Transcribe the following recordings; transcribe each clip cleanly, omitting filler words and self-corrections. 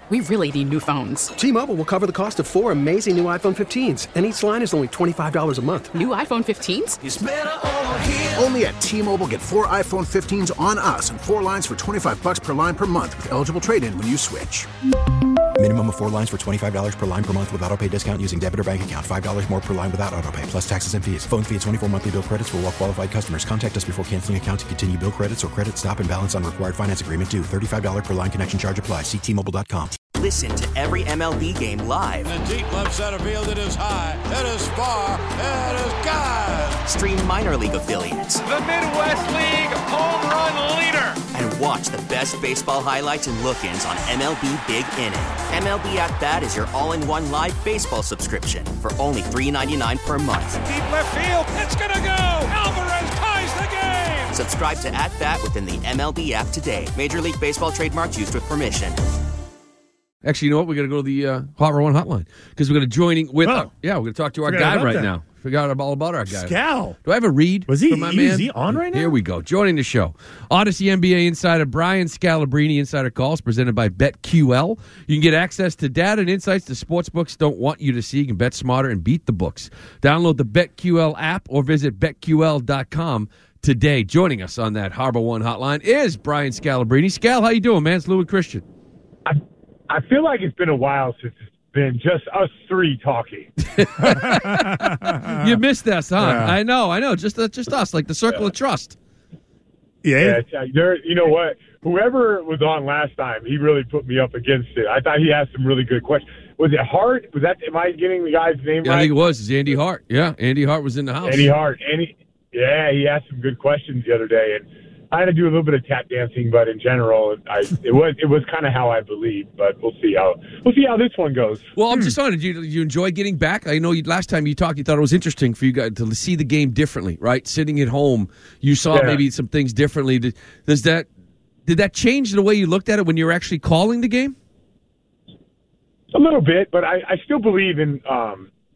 We really need new phones. T-Mobile will cover the cost of 4 amazing new iPhone 15s, and each line is only $25 a month. New iPhone 15s? It's better over here. Only at T-Mobile, get 4 iPhone 15s on us and 4 lines for $25 per line per month with eligible trade-in when you switch. Minimum of 4 lines for $25 per line per month with autopay discount using debit or bank account. $5 more per line without autopay, plus taxes and fees. Phone fee at 24 monthly bill credits for well-qualified customers. Contact us before canceling account to continue bill credits or credit stop and balance on required finance agreement due. $35 per line connection charge applies. See T-Mobile.com. Listen to every MLB game live. In the deep left center field, it is high, it is far, it is gone. Stream minor league affiliates. The Midwest League home run leader. And watch the best baseball highlights and look-ins on MLB Big Inning. MLB At Bat is your all-in-one live baseball subscription for only $3.99 per month. Deep left field, it's gonna go. Alvarez ties the game. Subscribe to At Bat within the MLB app today. Major League Baseball trademarks used with permission. Actually, you know what? We're going to go to the Harbor One hotline because we're going to join with. We're going to talk to our guy right now. Forgot all about our guy. Scal. Do I have a read? Was he? From my man? Is he on right now? Here we go. Joining the show, Odyssey NBA insider Brian Scalabrine. Insider Calls presented by BetQL. You can get access to data and insights the sportsbooks don't want you to see. You can bet smarter and beat the books. Download the BetQL app or visit betql.com today. Joining us on that Harbor One hotline is Brian Scalabrine. Scal, how you doing, man? It's Lou and Christian. I feel like it's been a while since it's been just us three talking. You missed us, huh? Yeah. I know. Just us, like the circle of trust. Yeah. You know what? Whoever was on last time, he really put me up against it. I thought he asked some really good questions. Was it Hart? Am I getting the guy's name right? I think it was. It's Andy Hart. Yeah, Andy Hart was in the house. Andy Hart. He asked some good questions the other day, and I had to do a little bit of tap dancing, but in general, it was kind of how I believed. But we'll see how this one goes. Well, I'm just wondering, did you enjoy getting back? I know last time you talked, you thought it was interesting for you guys to see the game differently, right? Sitting at home, you saw maybe some things differently. Did that change the way you looked at it when you were actually calling the game? A little bit, but I still believe in. How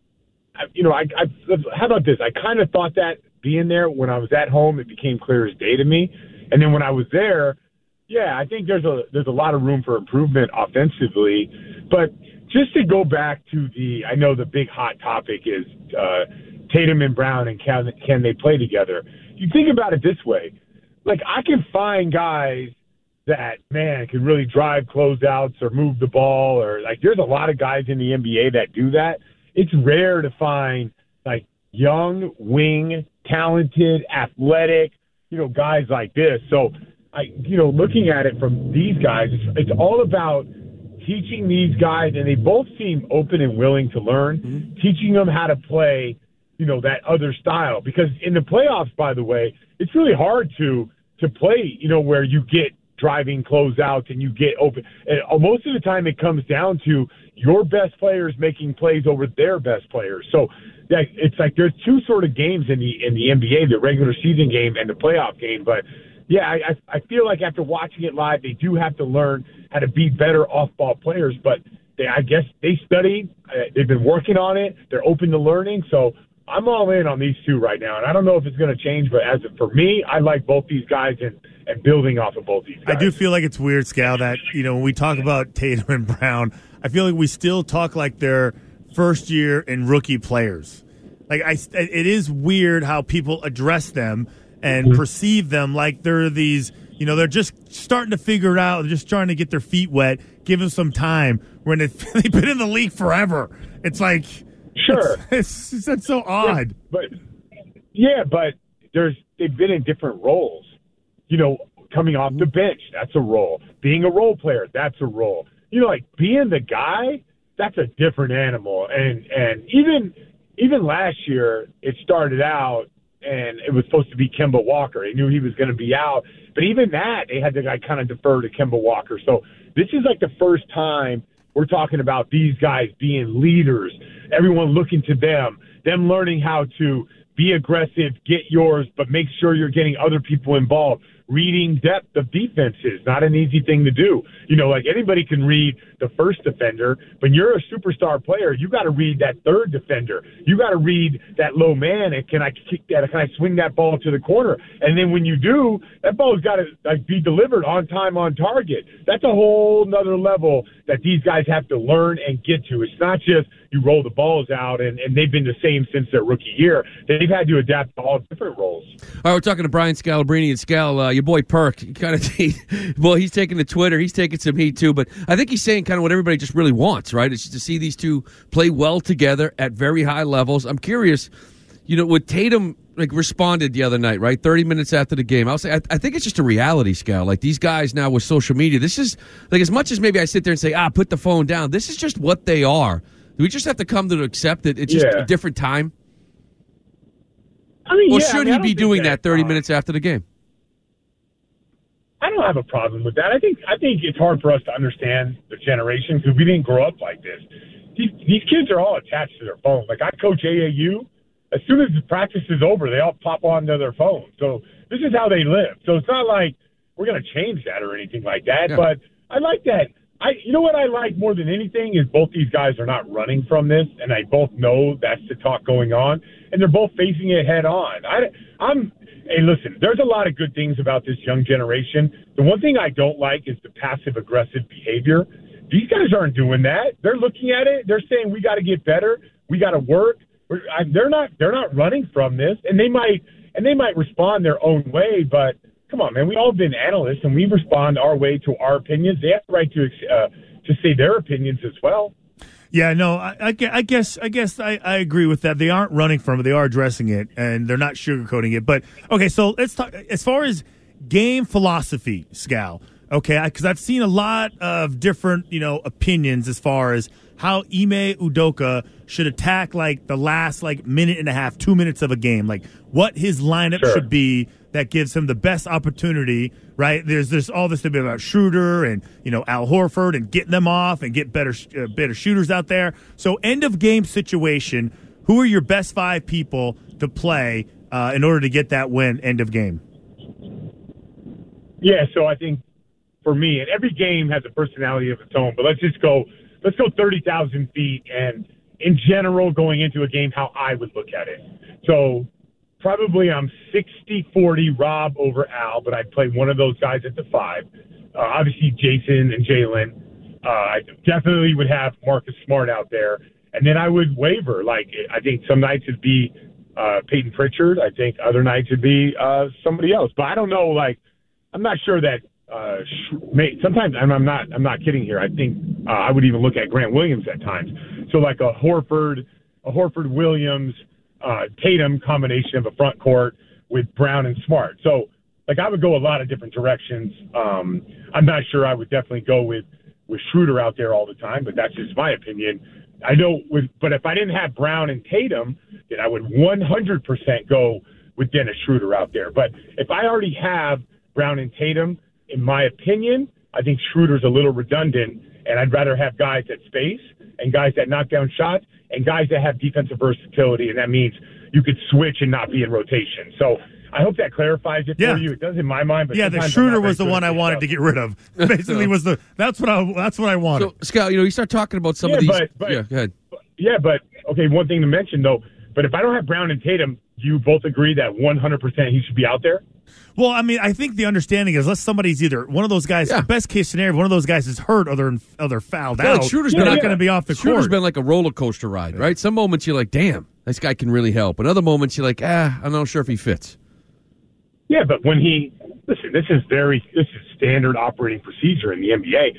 about this? I kind of thought that. Being there when I was at home, it became clear as day to me. And then when I was there, I think there's a lot of room for improvement offensively. But just to go back to I know the big hot topic is Tatum and Brown and can they play together? You think about it this way, like I can find guys that can really drive closeouts or move the ball, or like there's a lot of guys in the NBA that do that. It's rare to find like young wing, talented, athletic, guys like this. So, looking at it from these guys, it's all about teaching these guys, and they both seem open and willing to learn, teaching them how to play, that other style. Because in the playoffs, by the way, it's really hard to play, where you get driving closeouts and you get open. And most of the time it comes down to your best players making plays over their best players. So, it's like there's two sort of games in the NBA, the regular season game and the playoff game. But, I feel like after watching it live, they do have to learn how to be better off-ball players. But I guess they studied. They've been working on it. They're open to learning. So I'm all in on these two right now. And I don't know if it's going to change, but for me, I like both these guys and building off of both these guys. I do feel like it's weird, Scal, that, when we talk about Tatum and Brown, I feel like we still talk like they're first year and rookie players. Like it is weird how people address them and perceive them like they're these, they're just starting to figure it out. They're just trying to get their feet wet, give them some time when they've been in the league forever. It's like, sure. That's so odd. But they've been in different roles. Coming off the bench, that's a role. Being a role player, that's a role. Like being the guy, that's a different animal. And even last year, it started out and it was supposed to be Kemba Walker. They knew he was going to be out. But even that, they had to kind of defer to Kemba Walker. So this is like the first time we're talking about these guys being leaders, everyone looking to them learning how to be aggressive, get yours, but make sure you're getting other people involved. reading depth of defenses. Not an easy thing to do. You know, like anybody can read the first defender, but you're a superstar player. You got to read that third defender. You got to read that low man. And can I kick that? Can I swing that ball to the corner? And then when you do, that ball's got to be delivered on time, on target. That's a whole nother level that these guys have to learn and get to. It's not just you roll the balls out, and they've been the same since their rookie year. They've had to adapt to all different roles. All right, we're talking to Brian Scalabrine, and Scal, your boy Perk, he's taking to Twitter. He's taking some heat too, but I think he's saying kind of what everybody just really wants, right? It's just to see these two play well together at very high levels. I'm curious, you know, with Tatum responded the other night, right? 30 minutes after the game. I'll say I think it's just a reality, Scal. Like these guys now with social media, this is like as much as maybe I sit there and say, put the phone down. This is just what they are. We just have to come to accept it. It's just a different time. I mean, or should he be doing that 30 minutes after the game? I don't have a problem with that. I think it's hard for us to understand the generation because we didn't grow up like this. These kids are all attached to their phones. Like I coach AAU. As soon as the practice is over, they all pop onto their phone. So this is how they live. So it's not like we're going to change that or anything like that. Yeah. But I like that. You know what I like more than anything is both these guys are not running from this, and I both know that's the talk going on, and they're both facing it head on. Hey, listen, there's a lot of good things about this young generation. The one thing I don't like is the passive-aggressive behavior. These guys aren't doing that. They're looking at it. They're saying we got to get better. We got to work. They're not running from this, and they might respond their own way. But come on, man, we've all been analysts, and we respond our way to our opinions. They have the right to say their opinions as well. Yeah, no, I guess I agree with that. They aren't running from it; they are addressing it, and they're not sugarcoating it. But okay, so let's talk as far as game philosophy, Scal. Okay, because I've seen a lot of different opinions as far as how Ime Udoka should attack like the last minute and a half, 2 minutes of a game, like what his lineup should be that gives him the best opportunity, right? There's all this debate about Schroeder and Al Horford and getting them off and get better shooters out there. So end of game situation, who are your best 5 people to play in order to get that win end of game? Yeah, so I think for me, and every game has a personality of its own, but let's go 30,000 feet and in general going into a game how I would look at it. So probably I'm 60-40 Rob over Al, but I'd play one of those guys at the 5. Obviously Jason and Jalen. I definitely would have Marcus Smart out there. And then I would waver. I think some nights it'd be Peyton Pritchard. I think other nights it'd be somebody else. But I don't know, I'm not sure that sometimes I'm not kidding here. I think I would even look at Grant Williams at times. So like a Horford Williams, Tatum combination of a front court with Brown and Smart. So I would go a lot of different directions. I'm not sure I would definitely go with Schroeder out there all the time, but that's just my opinion. I know but if I didn't have Brown and Tatum, then I would 100% go with Dennis Schroeder out there. But if I already have Brown and Tatum, in my opinion, I think Schroeder's a little redundant, and I'd rather have guys at space and guys that knock down shots and guys that have defensive versatility, and that means you could switch and not be in rotation. So I hope that clarifies it for you. It does in my mind. But the Schroeder was the one I wanted to get rid of. Basically, that's what I wanted. So, Scott, you start talking about some of these. Go ahead. But okay, one thing to mention though. But if I don't have Brown and Tatum, do you both agree that 100% he should be out there? Well, I mean, I think the understanding is unless somebody's either one of those guys, best case scenario, one of those guys is hurt or they're fouled out, Schroeder's they're not going to be off the court. Schroeder's been like a roller coaster ride, right? Some moments you're like, damn, this guy can really help. And other moments you're like, I'm not sure if he fits. Yeah, but when this is standard operating procedure in the NBA.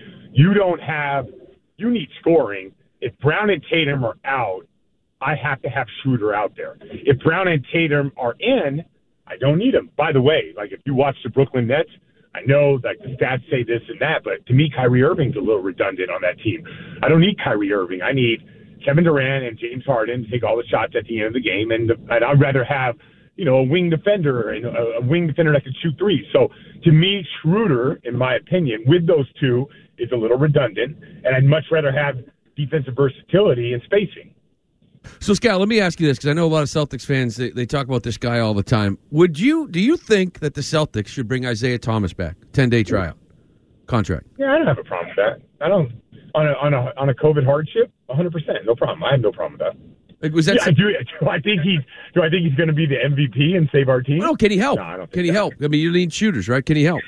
You need scoring. If Brown and Tatum are out, I have to have Schroeder out there. If Brown and Tatum are in, I don't need him. By the way, if you watch the Brooklyn Nets, I know the stats say this and that, but to me, Kyrie Irving's a little redundant on that team. I don't need Kyrie Irving. I need Kevin Durant and James Harden to take all the shots at the end of the game, and I'd rather have a wing defender and a wing defender that can shoot threes. So to me, Schroeder, in my opinion, with those two, is a little redundant, and I'd much rather have defensive versatility and spacing. So, Scott, let me ask you this, because I know a lot of Celtics fans, they talk about this guy all the time. Do you think that the Celtics should bring Isaiah Thomas back, 10-day tryout contract? Yeah, I don't have a problem with that. I don't on a COVID hardship, 100%, no problem. I have no problem with that. Like, was that Do I think he's going to be the MVP and save our team? No, can he help? No, I don't think can he help? I mean, you need shooters, right? Can he help?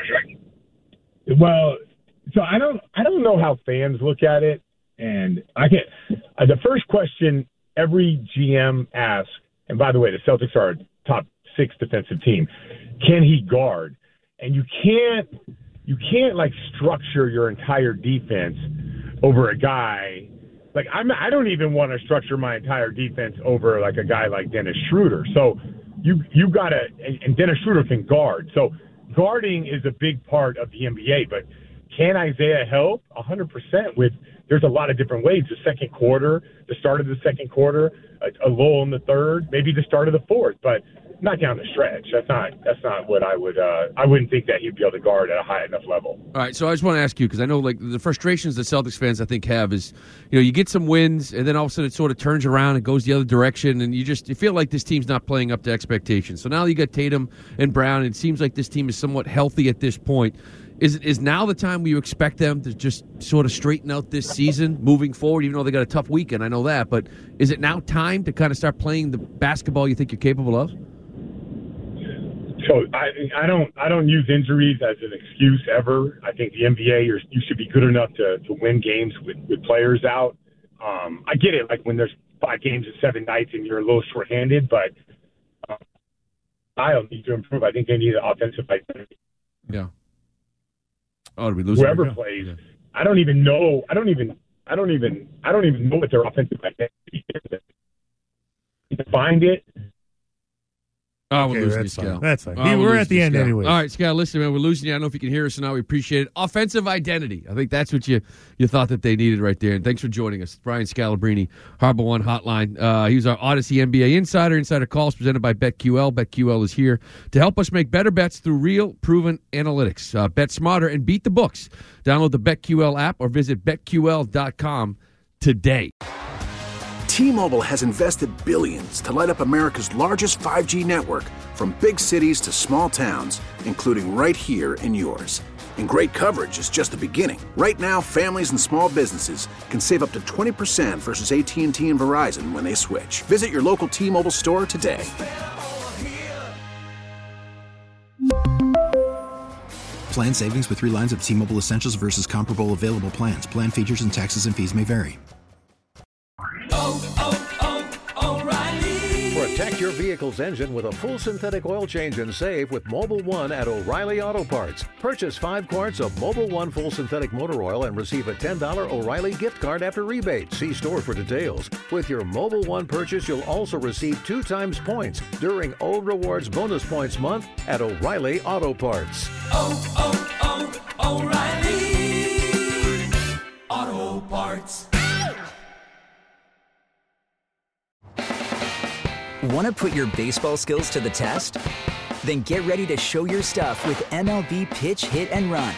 Well, so I don't know how fans look at it, and I can't. The first question every GM asks, and by the way, the Celtics are a top 6 defensive team. Can he guard? And you can't like structure your entire defense over a guy. Like I don't even want to structure my entire defense over like a guy like Dennis Schroeder. So you gotta, and Dennis Schroeder can guard. So guarding is a big part of the NBA, but can Isaiah help? 100% with, there's a lot of different ways. The second quarter, the start of the second quarter, a lull in the third, maybe the start of the fourth, but not down the stretch. That's not what I wouldn't think that he'd be able to guard at a high enough level. All right, so I just want to ask you, because I know like the frustrations that Celtics fans I think have is, you get some wins and then all of a sudden it sort of turns around and goes the other direction, and you feel like this team's not playing up to expectations. So now you got Tatum and Brown, and it seems like this team is somewhat healthy at this point. Is now the time where you expect them to just sort of straighten out this season moving forward, even though they got a tough weekend? I know that, but is it now time to kind of start playing the basketball you think you're capable of? So I don't use injuries as an excuse ever. I think the NBA, you should be good enough to win games with players out. I get it, like when there's 5 games in 7 nights and you're a little shorthanded, but I'll need to improve. I think they need an offensive identity. Yeah. Oh, we lose whoever plays. Yeah. I don't even know what their offensive identity is. To find it. Oh, we're losing that's you, Scal. That's fine. Oh, we're at the end anyway. All right, Scal, listen, man, we're losing you. I don't know if you can hear us or not. We appreciate it. Offensive identity. I think that's what you thought that they needed right there. And thanks for joining us. Brian Scalabrine, Harbor One Hotline. He's our Odyssey NBA Insider. Insider Calls presented by BetQL. BetQL is here to help us make better bets through real, proven analytics. Bet smarter and beat the books. Download the BetQL app or visit BetQL.com today. T-Mobile has invested billions to light up America's largest 5G network, from big cities to small towns, including right here in yours. And great coverage is just the beginning. Right now, families and small businesses can save up to 20% versus AT&T and Verizon when they switch. Visit your local T-Mobile store today. Plan savings with 3 lines of T-Mobile Essentials versus comparable available plans. Plan features and taxes and fees may vary. Protect your vehicle's engine with a full synthetic oil change and save with Mobil 1 at O'Reilly Auto Parts. Purchase 5 quarts of Mobil 1 full synthetic motor oil and receive a $10 O'Reilly gift card after rebate. See store for details. With your Mobil 1 purchase, you'll also receive 2 times points during O Rewards Bonus Points Month at O'Reilly Auto Parts. O'Reilly Auto Parts. Want to put your baseball skills to the test? Then get ready to show your stuff with MLB Pitch, Hit, and Run.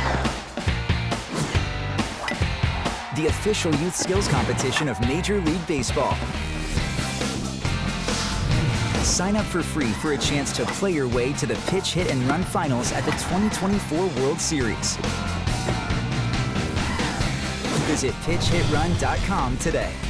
The official youth skills competition of Major League Baseball. Sign up for free for a chance to play your way to the Pitch, Hit, and Run finals at the 2024 World Series. Visit PitchHitRun.com today.